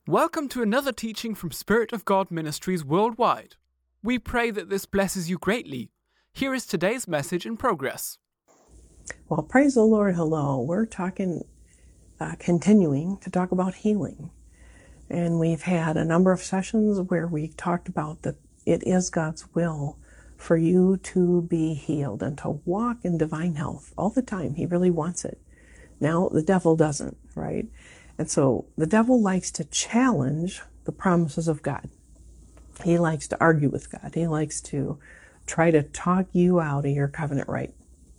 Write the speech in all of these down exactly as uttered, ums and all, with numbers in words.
Welcome to another teaching from Spirit of God Ministries worldwide. We pray that this blesses you greatly. Here is today's message in progress. Well, praise the Lord. Hello. We're talking, uh, continuing to talk about healing. And we've had a number of sessions where we talked about that it is God's will for you to be healed and to walk in divine health all the time. He really wants it. Now, the devil doesn't, right? And so the devil likes to challenge the promises of God. He likes to argue with God. He likes to try to talk you out of your covenant right.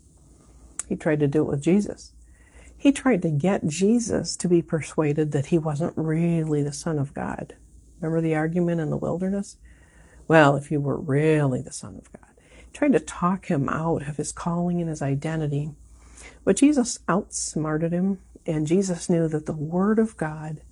He tried to do it with Jesus. He tried to get Jesus to be persuaded that he wasn't really the Son of God. Remember the argument in the wilderness? Well, if you were really the Son of God. He tried to talk him out of his calling and his identity. But Jesus outsmarted him, and Jesus knew that the Word of God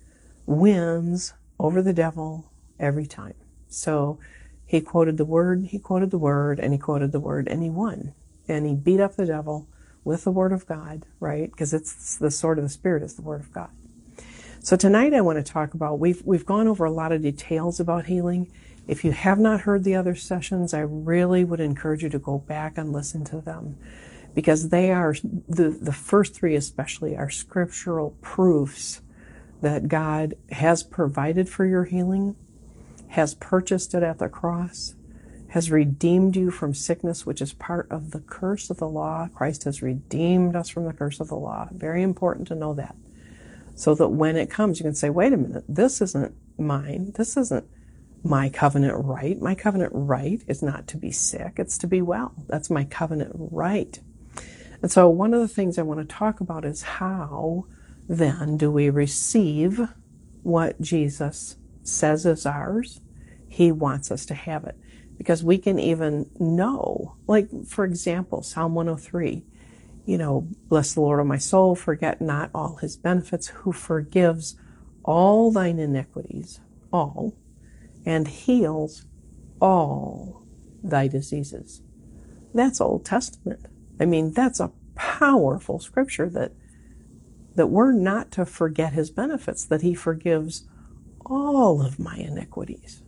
wins over the devil every time. So he quoted the Word, he quoted the Word, and he quoted the Word, and he won. And he beat up the devil with the Word of God, right? Because it's the sword of the Spirit is the Word of God. So tonight I want to talk about, we've we've gone over a lot of details about healing. If you have not heard the other sessions, I really would encourage you to go back and listen to them, because they are, the, the first three especially, are scriptural proofs that God has provided for your healing, has purchased it at the cross, has redeemed you from sickness, which is part of the curse of the law. Christ has redeemed us from the curse of the law. Very important to know that. So that when it comes, you can say, wait a minute, this isn't mine. This isn't my covenant right. My covenant right is not to be sick. It's to be well. That's my covenant right. And so one of the things I want to talk about is how then do we receive what Jesus says is ours? He wants us to have it. Because we can even know, like, for example, Psalm one oh three, you know, bless the Lord, O my soul, forget not all his benefits, who forgives all thine iniquities, all, and heals all thy diseases. That's Old Testament. I mean, that's a powerful scripture that that we're not to forget his benefits, that he forgives all of my iniquities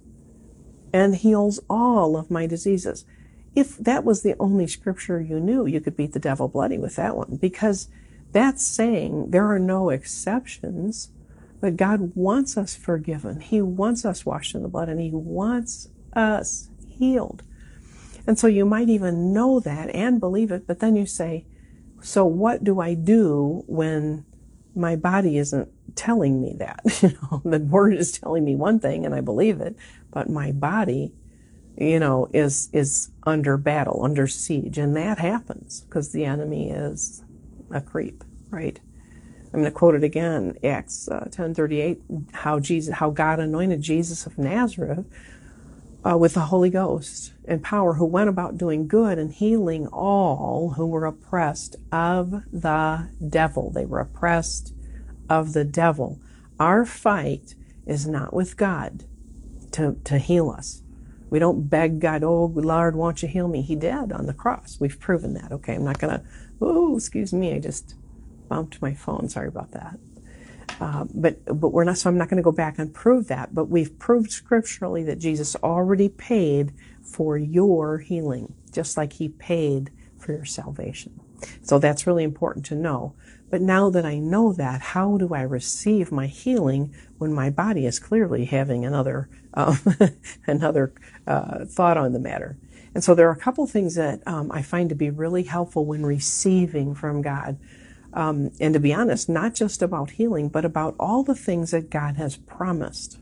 and heals all of my diseases. If that was the only scripture you knew, you could beat the devil bloody with that one, because that's saying there are no exceptions, but God wants us forgiven. He wants us washed in the blood, and he wants us healed. And so you might even know that and believe it, but then you say, so what do I do when my body isn't telling me that? You know, the word is telling me one thing and I believe it, but my body, you know, is is under battle, under siege, and that happens because the enemy is a creep, right? I'm going to quote it again, Acts uh, ten thirty-eight, how Jesus, how God anointed Jesus of Nazareth Uh, with the Holy Ghost and power, who went about doing good and healing all who were oppressed of the devil. They were oppressed of the devil. Our fight is not with God to, to heal us. We don't beg God, oh, Lord, won't you heal me? He did on the cross. We've proven that. Okay, I'm not going to, oh, excuse me, I just bumped my phone. Sorry about that. Uh, but but we're not. So I'm not going to go back and prove that. But we've proved scripturally that Jesus already paid for your healing, just like he paid for your salvation. So that's really important to know. But now that I know that, how do I receive my healing when my body is clearly having another um, another uh, thought on the matter? And so there are a couple things that um, I find to be really helpful when receiving from God. Um, and to be honest, not just about healing, but about all the things that God has promised.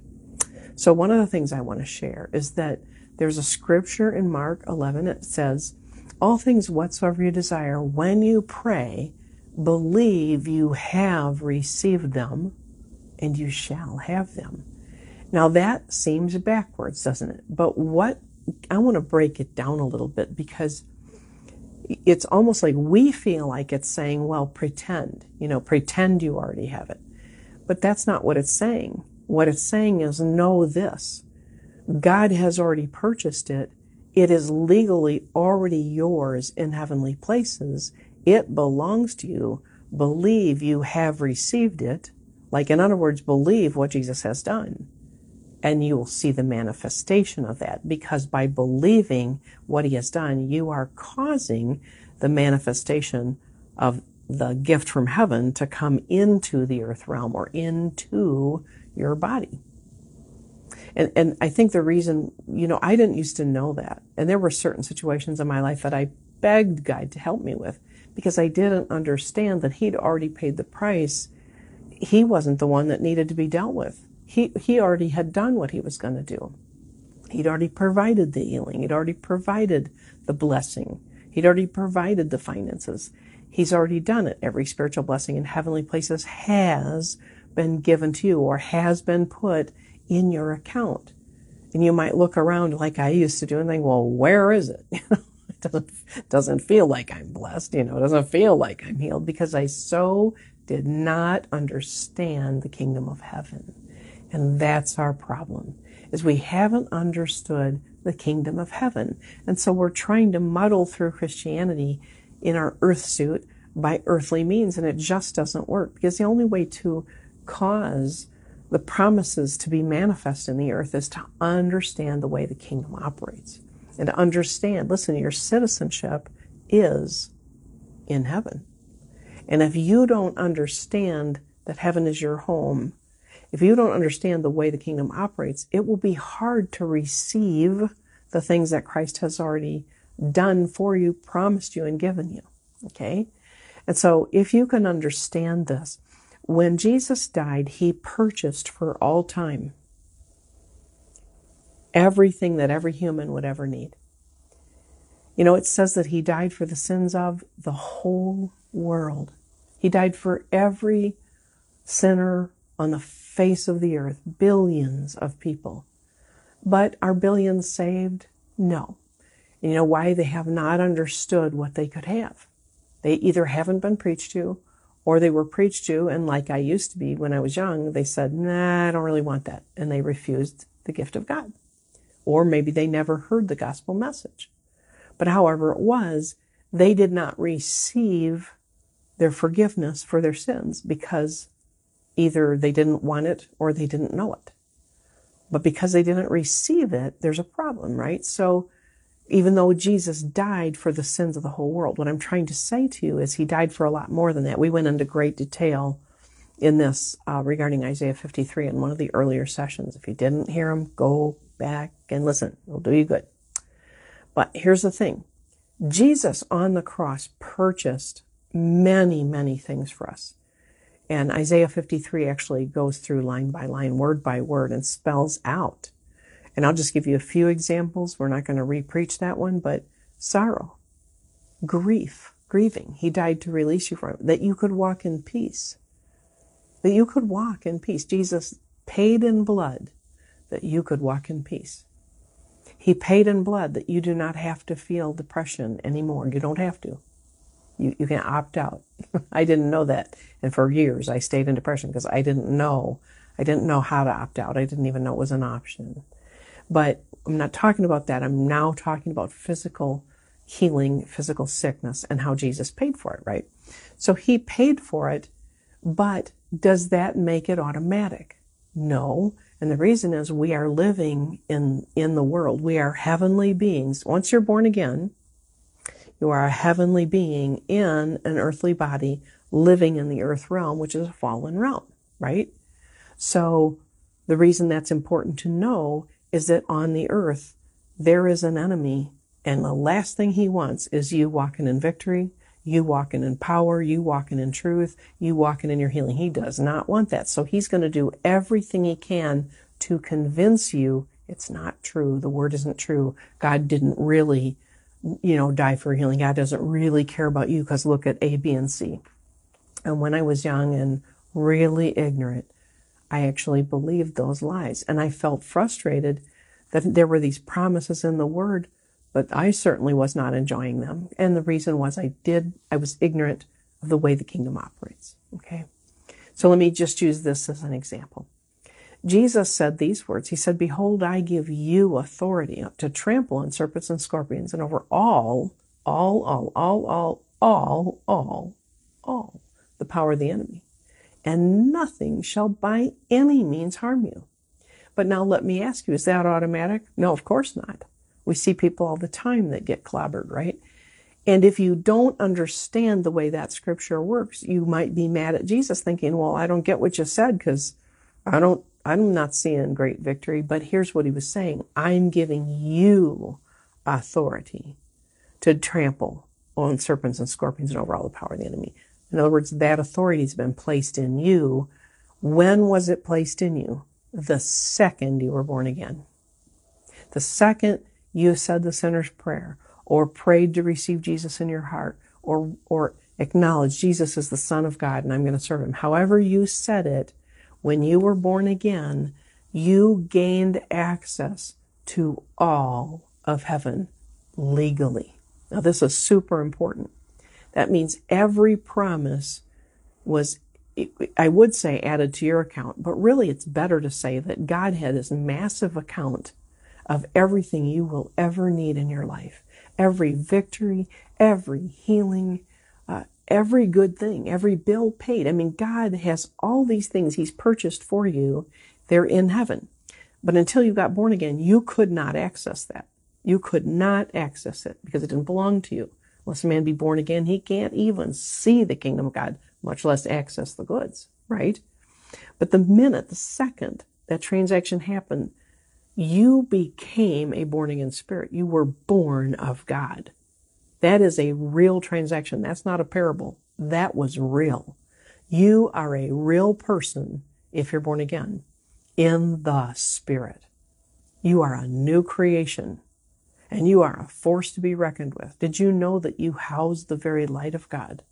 So one of the things I want to share is that there's a scripture in Mark eleven. It says, all things whatsoever you desire, when you pray, believe you have received them, and you shall have them. Now that seems backwards, doesn't it? But what, I want to break it down a little bit, because it's almost like we feel like it's saying, well, pretend, you know, pretend you already have it. But that's not what it's saying. What it's saying is, know this. God has already purchased it. It is legally already yours in heavenly places. It belongs to you. Believe you have received it Like, in other words, believe what Jesus has done, and you will see the manifestation of that, because by believing what he has done, you are causing the manifestation of the gift from heaven to come into the earth realm or into your body. And, and I think the reason, you know, I didn't used to know that. And there were certain situations in my life that I begged God to help me with, because I didn't understand that he'd already paid the price. He wasn't the one that needed to be dealt with. He, he already had done what he was going to do. He'd already provided the healing. He'd already provided the blessing. He'd already provided the finances. He's already done it. Every spiritual blessing in heavenly places has been given to you or has been put in your account. And you might look around like I used to do and think, well, where is it? You know, it doesn't, doesn't feel like I'm blessed. You know, it doesn't feel like I'm healed, because I so did not understand the kingdom of heaven. And that's our problem, is we haven't understood the kingdom of heaven. And so we're trying to muddle through Christianity in our earth suit by earthly means, and it just doesn't work, because the only way to cause the promises to be manifest in the earth is to understand the way the kingdom operates, and to understand, listen, your citizenship is in heaven. And if you don't understand that heaven is your home, if you don't understand the way the kingdom operates, it will be hard to receive the things that Christ has already done for you, promised you, and given you. Okay? And so if you can understand this, when Jesus died, he purchased for all time everything that every human would ever need. You know, it says that he died for the sins of the whole world. He died for every sinner on the face of the earth, billions of people. But are billions saved? No. And you know why? They have not understood what they could have. They either haven't been preached to, or they were preached to, and like I used to be when I was young, they said, nah, I don't really want that. And they refused the gift of God. Or maybe they never heard the gospel message. But however it was, they did not receive their forgiveness for their sins, because either they didn't want it or they didn't know it. But because they didn't receive it, there's a problem, right? So even though Jesus died for the sins of the whole world, what I'm trying to say to you is he died for a lot more than that. We went into great detail in this uh, regarding Isaiah fifty-three in one of the earlier sessions. If you didn't hear them, go back and listen. It'll do you good. But here's the thing. Jesus on the cross purchased many, many things for us. And Isaiah fifty-three actually goes through line by line, word by word, and spells out. And I'll just give you a few examples. We're not going to re-preach that one, but sorrow, grief, grieving. He died to release you from it, that you could walk in peace. That you could walk in peace. Jesus paid in blood that you could walk in peace. He paid in blood that you do not have to feel depression anymore. You don't have to. You, you can opt out. I didn't know that. And for years I stayed in depression because I didn't know. I didn't know how to opt out. I didn't even know it was an option. But I'm not talking about that. I'm now talking about physical healing, physical sickness, and how Jesus paid for it, right? So he paid for it, but does that make it automatic? No. And the reason is we are living in, in the world. We are heavenly beings. Once you're born again, you are a heavenly being in an earthly body living in the earth realm, which is a fallen realm, right? So the reason that's important to know is that on the earth, there is an enemy, and the last thing he wants is you walking in victory, you walking in power, you walking in truth, you walking in your healing. He does not want that. So he's going to do everything he can to convince you it's not true. The word isn't true. God didn't really, you know, die for healing. God doesn't really care about you because look at A, B, and C. And when I was young and really ignorant, I actually believed those lies. And I felt frustrated that there were these promises in the word, but I certainly was not enjoying them. And the reason was I did, I was ignorant of the way the kingdom operates. Okay. So let me just use this as an example. Jesus said these words. He said, behold, I give you authority to trample on serpents and scorpions and over all, all, all, all, all, all, all, all the power of the enemy. and nothing shall by any means harm you. But now let me ask you, is that automatic? No, of course not. We see people all the time that get clobbered, right? And if you don't understand the way that scripture works, you might be mad at Jesus thinking, well, I don't get what you said because I don't, I'm not seeing great victory. But here's what he was saying. I'm giving you authority to trample on serpents and scorpions and over all the power of the enemy. In other words, that authority has been placed in you. When was it placed in you? The second you were born again. The second you said the sinner's prayer, or prayed to receive Jesus in your heart, or or acknowledged Jesus is the Son of God and I'm going to serve him. However you said it, when you were born again, you gained access to all of heaven legally. Now this is super important. That means every promise was, I would say, added to your account, but really it's better to say that God had this massive account of everything you will ever need in your life. Every victory, every healing, uh, every good thing, every bill paid. I mean, God has all these things he's purchased for you. They're in heaven. But until you got born again, you could not access that. You could not access it because it didn't belong to you. Unless a man be born again, he can't even see the kingdom of God, much less access the goods, right? But the minute, the second that transaction happened, you became a born-again spirit. You were born of God. That is a real transaction. That's not a parable. That was real. You are a real person if you're born again in the Spirit. You are a new creation, and you are a force to be reckoned with. Did you know that you house the very light of God?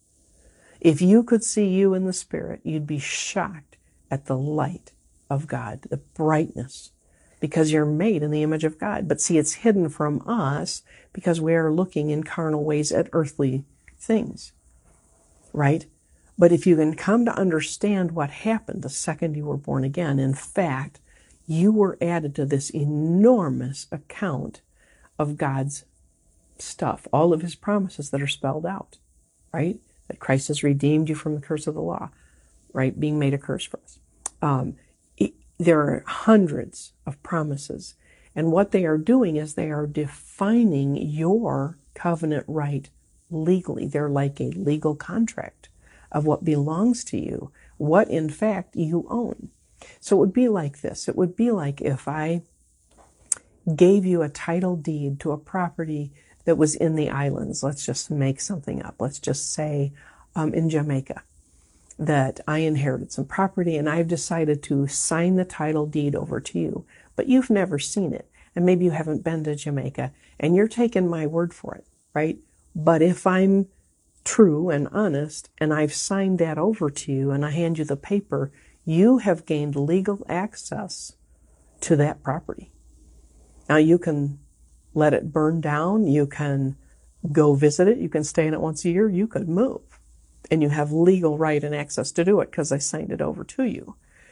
If you could see you in the Spirit, you'd be shocked at the light of God, the brightness, because you're made in the image of God. But see, it's hidden from us because we are looking in carnal ways at earthly things, right? But if you can come to understand what happened the second you were born again, in fact, you were added to this enormous account of God's stuff, all of his promises that are spelled out, right? That Christ has redeemed you from the curse of the law, right? Being made a curse for us. Um, it, there are hundreds of promises. And what they are doing is they are defining your covenant right legally. They're like a legal contract of what belongs to you, what in fact you own. So it would be like this. It would be like if I gave you a title deed to a property that was in the islands. Let's just make something up. Let's just say um, in Jamaica that I inherited some property and I've decided to sign the title deed over to you, but you've never seen it. And maybe you haven't been to Jamaica and you're taking my word for it, right? But if I'm true and honest and I've signed that over to you and I hand you the paper, you have gained legal access to that property. Now you can let it burn down, you can go visit it, you can stay in it once a year, you could move. And you have legal right and access to do it because I signed it over to you.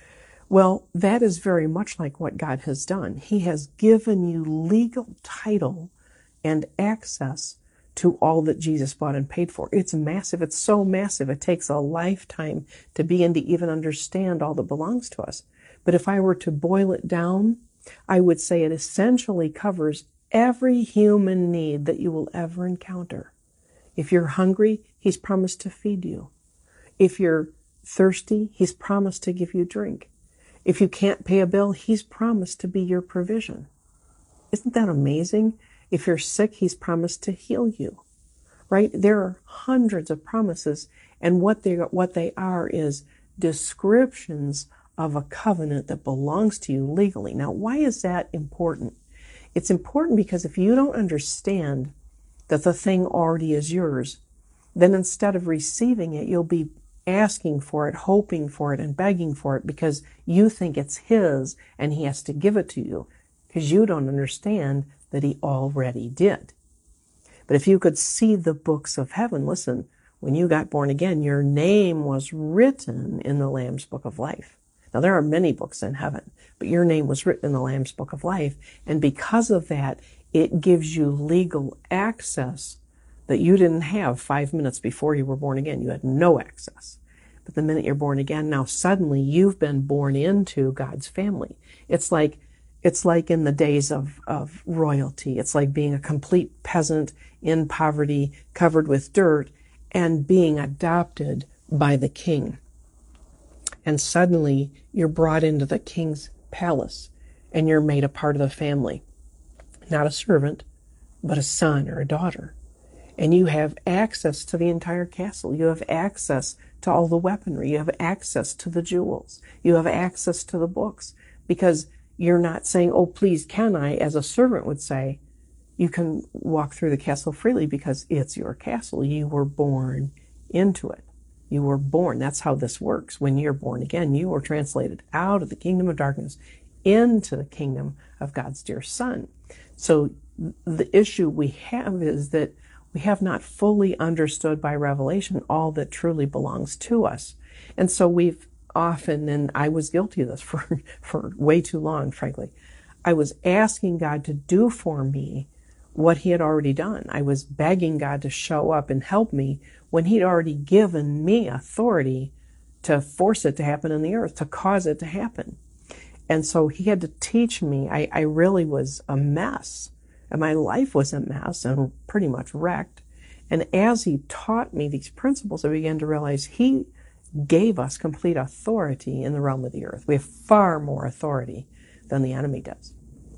Well, that is very much like what God has done. He has given you legal title and access to all that Jesus bought and paid for. It's massive. It's so massive. It takes a lifetime to begin to even understand all that belongs to us. But if I were to boil it down, I would say it essentially covers every human need that you will ever encounter. If you're hungry, he's promised to feed you. If you're thirsty, he's promised to give you drink. If you can't pay a bill, he's promised to be your provision. Isn't that amazing? If you're sick, he's promised to heal you, right? There are hundreds of promises, and what they, what they are is descriptions of a covenant that belongs to you legally. Now, why is that important? It's important because if you don't understand that the thing already is yours, then instead of receiving it, you'll be asking for it, hoping for it, and begging for it because you think it's his and he has to give it to you because you don't understand that he already did. But if you could see the books of heaven, listen, when you got born again, your name was written in the Lamb's Book of Life. Now, there are many books in heaven, but your name was written in the Lamb's Book of Life. And because of that, it gives you legal access that you didn't have five minutes before you were born again. You had no access. But the minute you're born again, now suddenly you've been born into God's family. It's like it's like in the days of, of royalty. It's like being a complete peasant in poverty, covered with dirt, and being adopted by the king. And suddenly you're brought into the king's palace, and you're made a part of the family. Not a servant, but a son or a daughter. And you have access to the entire castle. You have access to all the weaponry. You have access to the jewels. You have access to the books. Because you're not saying, oh, please, can I, as a servant would say. You can walk through the castle freely because it's your castle. You were born into it. You were born. That's how this works. When you're born again, you were translated out of the kingdom of darkness into the kingdom of God's dear Son. So the issue we have is that we have not fully understood by revelation all that truly belongs to us. And so we've often, and I was guilty of this for, for way too long, frankly, I was asking God to do for me what he had already done. I was begging God to show up and help me when he'd already given me authority to force it to happen in the earth, to cause it to happen. And so he had to teach me. I, I really was a mess. And my life was a mess and pretty much wrecked. And as he taught me these principles, I began to realize he gave us complete authority in the realm of the earth. We have far more authority than the enemy does.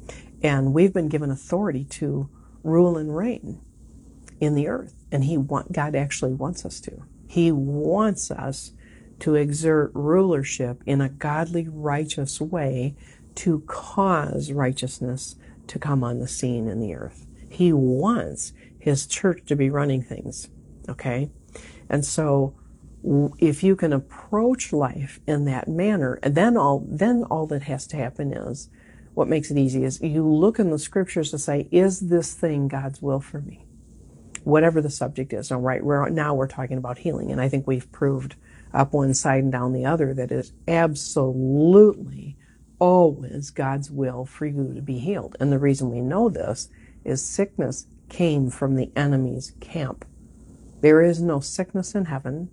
And we've been given authority to rule and reign in the earth. And he want, God actually wants us to. He wants us to exert rulership in a godly, righteous way to cause righteousness to come on the scene in the earth. He wants his church to be running things, okay? And so if you can approach life in that manner, and then all then all that has to happen is, what makes it easy is you look in the scriptures to say, is this thing God's will for me? Whatever the subject is. All right, we're, now we're talking about healing, and I think we've proved up one side and down the other that it is absolutely always God's will for you to be healed. And the reason we know this is sickness came from the enemy's camp. There is no sickness in heaven.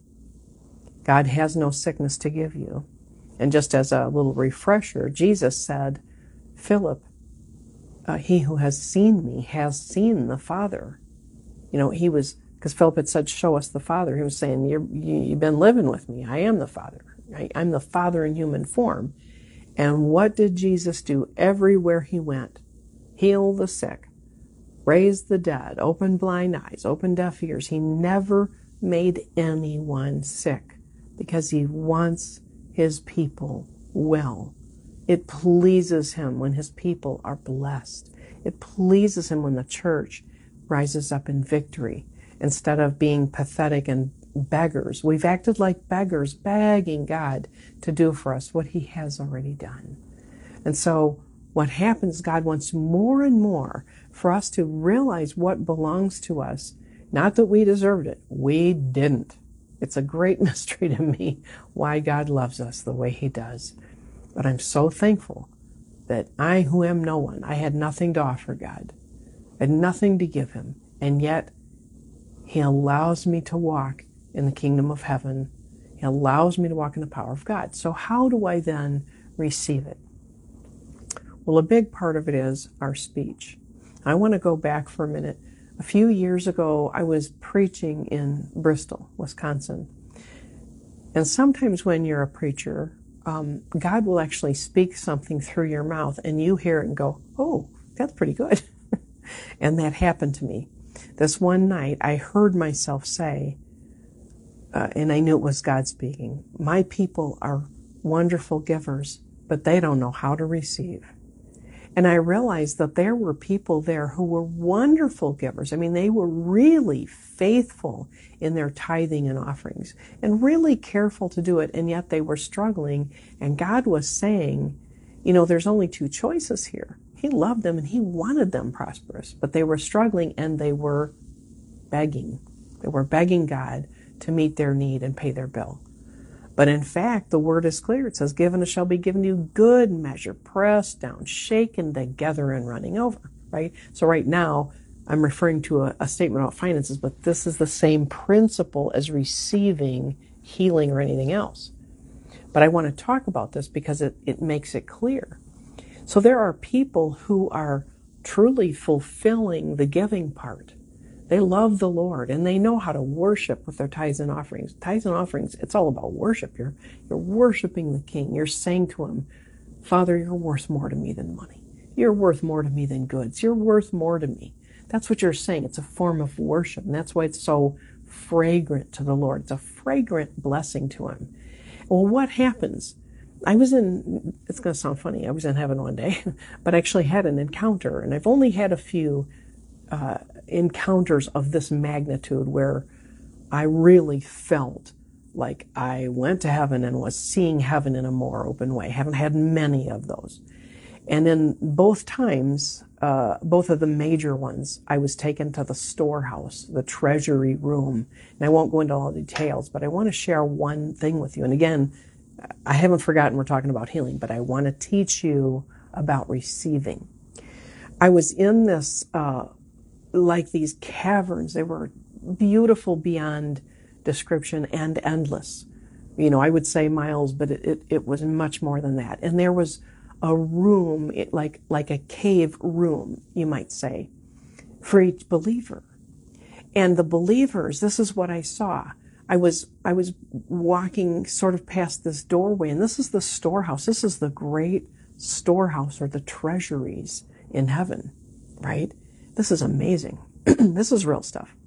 God has no sickness to give you. And just as a little refresher, Jesus said, Philip, uh, he who has seen me has seen the Father. You know, he was, because Philip had said, show us the Father. He was saying, You're, you, you've been living with me. I am the Father. I, I'm the Father in human form. And what did Jesus do everywhere he went? Heal the sick, raise the dead, open blind eyes, open deaf ears. He never made anyone sick because he wants his people well. It pleases him when his people are blessed. It pleases him when the church rises up in victory instead of being pathetic and beggars. We've acted like beggars, begging God to do for us what he has already done. And so what happens, God wants more and more for us to realize what belongs to us. Not that we deserved it. We didn't. It's a great mystery to me why God loves us the way he does. But I'm so thankful that I, who am no one, I had nothing to offer God. I had nothing to give him. And yet, he allows me to walk in the kingdom of heaven. He allows me to walk in the power of God. So how do I then receive it? Well, a big part of it is our speech. I want to go back for a minute. A few years ago, I was preaching in Bristol, Wisconsin. And sometimes when you're a preacher, um, God will actually speak something through your mouth, and you hear it and go, oh, that's pretty good. And that happened to me. This one night, I heard myself say, uh, and I knew it was God speaking, my people are wonderful givers, but they don't know how to receive. And I realized that there were people there who were wonderful givers. I mean, they were really faithful in their tithing and offerings and really careful to do it, and yet they were struggling. And God was saying, you know, there's only two choices here. He loved them and he wanted them prosperous, but they were struggling and they were begging. They were begging God to meet their need and pay their bill. But in fact, the word is clear. It says, given it shall be given you, good measure, pressed down, shaken together, and running over, right? So right now, I'm referring to a, a statement about finances, but this is the same principle as receiving healing or anything else. But I want to talk about this because it, it makes it clear. So there are people who are truly fulfilling the giving part. They love the Lord and they know how to worship with their tithes and offerings. Tithes and offerings, it's all about worship. You're, you're worshiping the King. You're saying to him, Father, you're worth more to me than money. You're worth more to me than goods. You're worth more to me. That's what you're saying. It's a form of worship. And that's why it's so fragrant to the Lord. It's a fragrant blessing to him. Well, what happens? I was in, it's going to sound funny, I was in heaven one day, but I actually had an encounter. And I've only had a few uh, encounters of this magnitude where I really felt like I went to heaven and was seeing heaven in a more open way. I haven't had many of those. And in both times, uh, both of the major ones, I was taken to the storehouse, the treasury room. And I won't go into all the details, but I want to share one thing with you. And again, I haven't forgotten we're talking about healing, but I want to teach you about receiving. I was in this, uh, like these caverns. They were beautiful beyond description and endless. You know, I would say miles, but it, it, it was much more than that. And there was a room, it, like, like a cave room, you might say, for each believer. And the believers, this is what I saw. I was, I was walking sort of past this doorway, and this is the storehouse. This is the great storehouse or the treasuries in heaven, right? This is amazing. This is real stuff.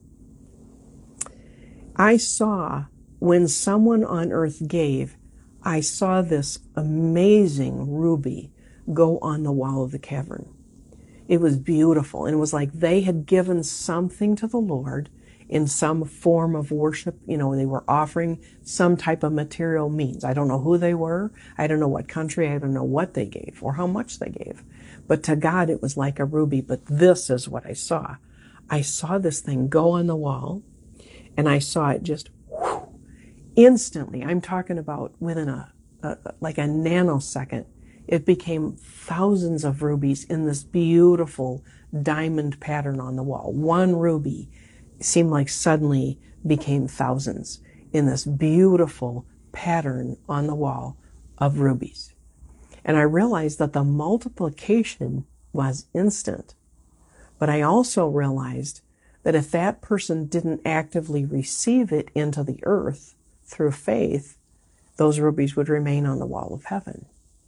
I saw when someone on earth gave, I saw this amazing ruby go on the wall of the cavern. It was beautiful. And it was like they had given something to the Lord in some form of worship. You know, they were offering some type of material means. I don't know who they were. I don't know what country. I don't know what they gave or how much they gave. But to God, it was like a ruby. But this is what I saw. I saw this thing go on the wall, and I saw it just whoosh, instantly. I'm talking about within a, a like a nanosecond. It became thousands of rubies in this beautiful diamond pattern on the wall. One ruby seemed like suddenly became thousands in this beautiful pattern on the wall of rubies. And I realized that the multiplication was instant. But I also realized that if that person didn't actively receive it into the earth through faith, those rubies would remain on the wall of heaven.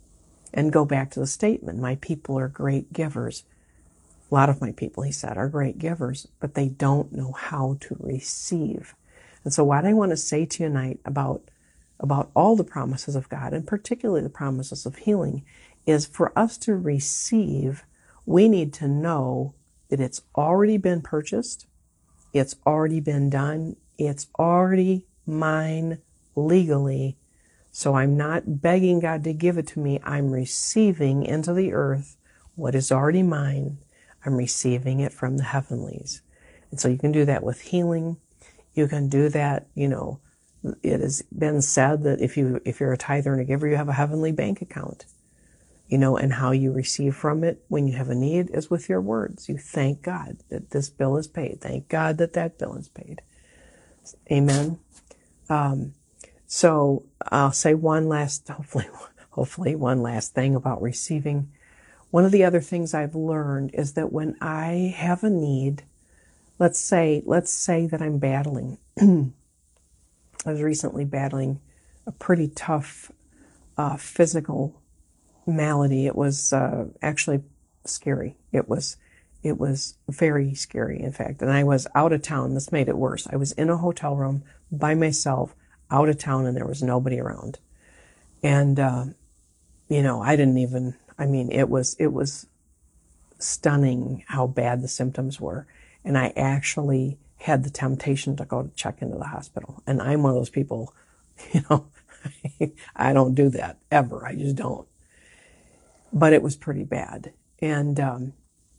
And go back to the statement, my people are great givers. A lot of my people, he said, are great givers, but they don't know how to receive. And so what I want to say to you tonight about, about all the promises of God, and particularly the promises of healing, is for us to receive, we need to know that it's already been purchased, it's already been done, it's already mine legally. So I'm not begging God to give it to me. I'm receiving into the earth what is already mine. I'm receiving it from the heavenlies. And so you can do that with healing. You can do that, you know, it has been said that if you, if you're a tither and a giver, you have a heavenly bank account, you know, and how you receive from it when you have a need is with your words. You thank God that this bill is paid. Thank God that that bill is paid. Amen. Um, So I'll say one last, hopefully, hopefully one last thing about receiving. One of the other things I've learned is that when I have a need, let's say, let's say that I'm battling. I was recently battling a pretty tough uh, physical malady. It was uh, actually scary. It was, it was very scary, in fact. And I was out of town. This made it worse. I was in a hotel room by myself, out of town, and there was nobody around. And, uh, you know, I didn't even, I mean, it was, it was stunning how bad the symptoms were. And I actually had the temptation to go to check into the hospital. And I'm one of those people, you know, I don't do that ever. I just don't. But it was pretty bad. And, um,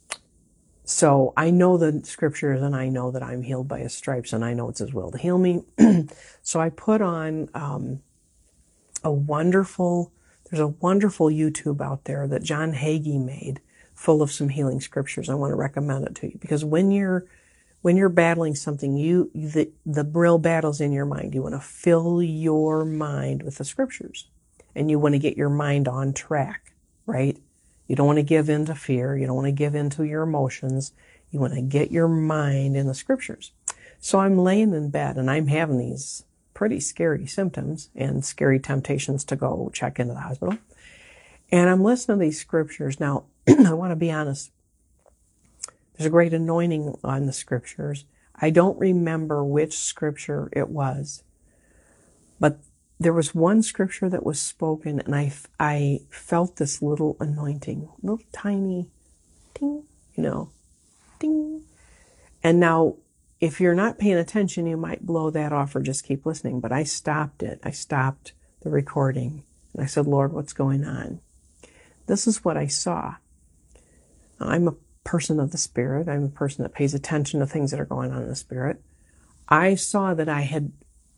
So I know the scriptures, and I know that I'm healed by his stripes, and I know it's his will to heal me. So I put on um, a wonderful, there's a wonderful YouTube out there that John Hagee made full of some healing scriptures. I want to recommend it to you because when you're, when you're battling something, you the, the real battle's in your mind. You want to fill your mind with the scriptures. And you want to get your mind on track, right? You don't want to give in to fear. You don't want to give in to your emotions. You want to get your mind in the scriptures. So I'm laying in bed and I'm having these pretty scary symptoms and scary temptations to go check into the hospital. And I'm listening to these scriptures. Now, I want to be honest. There's a great anointing on the scriptures. I don't remember which scripture it was, but there was one scripture that was spoken, and I, I felt this little anointing, little tiny ding, you know, ding. And now, if you're not paying attention, you might blow that off or just keep listening. But I stopped it. I stopped the recording, and I said, Lord, what's going on? This is what I saw. I'm a person of the Spirit. I'm a person that pays attention to things that are going on in the Spirit. I saw that I had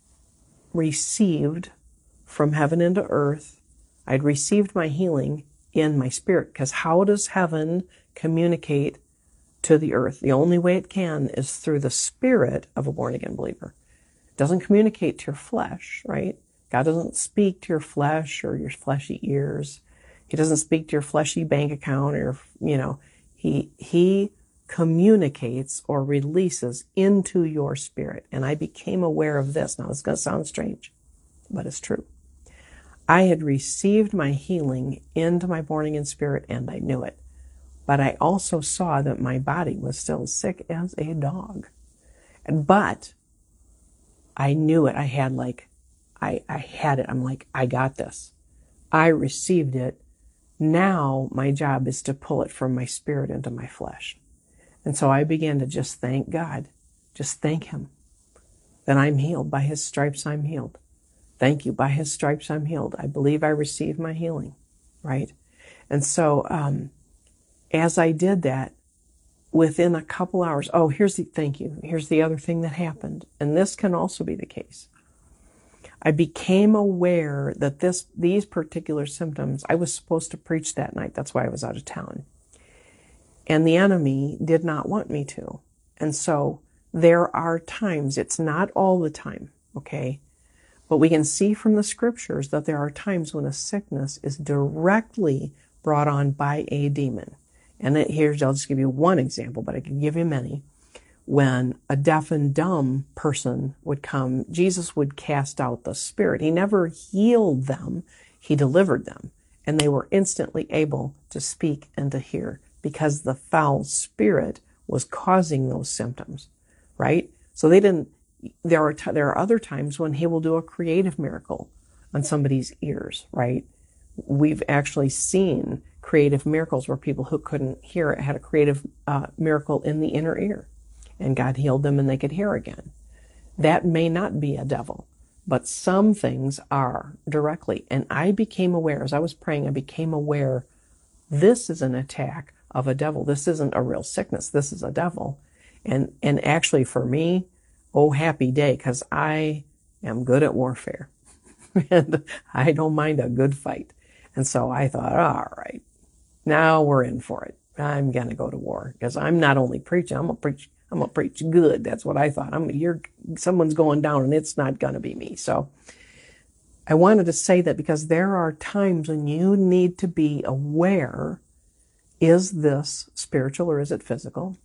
received from heaven into earth. I'd received my healing in my spirit. Because how does heaven communicate to the earth? The only way it can is through the spirit of a born-again believer. It doesn't communicate to your flesh, right? God doesn't speak to your flesh or your fleshy ears. He doesn't speak to your fleshy bank account or, you know, he, he communicates or releases into your spirit. And I became aware of this. Now, it's going to sound strange, but it's true. I had received my healing into my born-again spirit, and I knew it. But I also saw that my body was still sick as a dog. But I knew it. I had like, I, I had it. I'm like, I got this. I received it. Now my job is to pull it from my spirit into my flesh. And so I began to just thank God. Just thank Him that I'm healed. By His stripes I'm healed. Thank you. By His stripes I'm healed. I believe I received my healing. Right? And so, um, as I did that, within a couple hours, oh, here's the, thank you. Here's the other thing that happened. And this can also be the case. I became aware that this, these particular symptoms, I was supposed to preach that night. That's why I was out of town. And the enemy did not want me to. And so there are times, it's not all the time, okay? But we can see from the scriptures that there are times when a sickness is directly brought on by a demon. And it, here's, I'll just give you one example, but I can give you many. When a deaf and dumb person would come, Jesus would cast out the spirit. He never healed them. He delivered them. And they were instantly able to speak and to hear because the foul spirit was causing those symptoms, right? So they didn't, there are, t- there are other times when He will do a creative miracle on somebody's ears, right? We've actually seen creative miracles where people who couldn't hear it had a creative uh, miracle in the inner ear. And God healed them and they could hear again. That may not be a devil, but some things are directly. And I became aware, as I was praying, I became aware this is an attack of a devil. This isn't a real sickness. This is a devil. And, and actually for me, oh, happy day, because I am good at warfare. And I don't mind a good fight. And so I thought, all right, now we're in for it. I'm going to go to war because I'm not only preaching, I'm going to preach I'm going to preach good. That's what I thought. I'm you're someone's going down and it's not going to be me. So I wanted to say that because there are times when you need to be aware, is this spiritual or is it physical?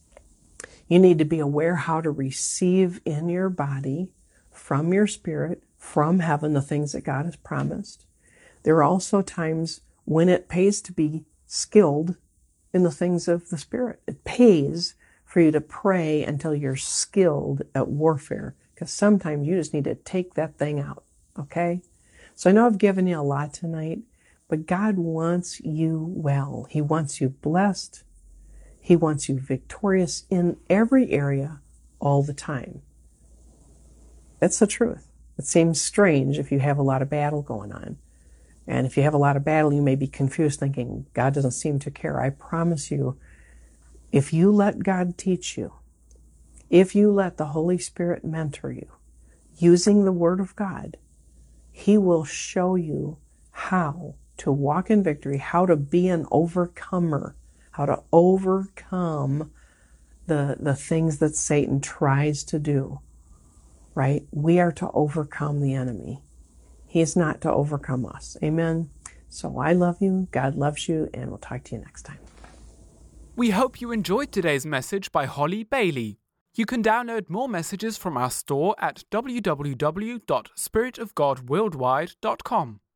You need to be aware how to receive in your body, from your spirit, from heaven, the things that God has promised. There are also times when it pays to be skilled in the things of the Spirit. It pays for you to pray until you're skilled at warfare, because sometimes you just need to take that thing out, okay? So I know I've given you a lot tonight, but God wants you well. He wants you blessed. He wants you victorious in every area all the time. That's the truth. It seems strange if you have a lot of battle going on. And if you have a lot of battle, you may be confused thinking, God doesn't seem to care. I promise you, if you let God teach you, if you let the Holy Spirit mentor you, using the Word of God, He will show you how to walk in victory, how to be an overcomer, how to overcome the, the things that Satan tries to do, right? We are to overcome the enemy. He's not to overcome us. Amen? So I love you, God loves you, and we'll talk to you next time. We hope you enjoyed today's message by Holly Bailey. You can download more messages from our store at w w w dot spirit of god worldwide dot com.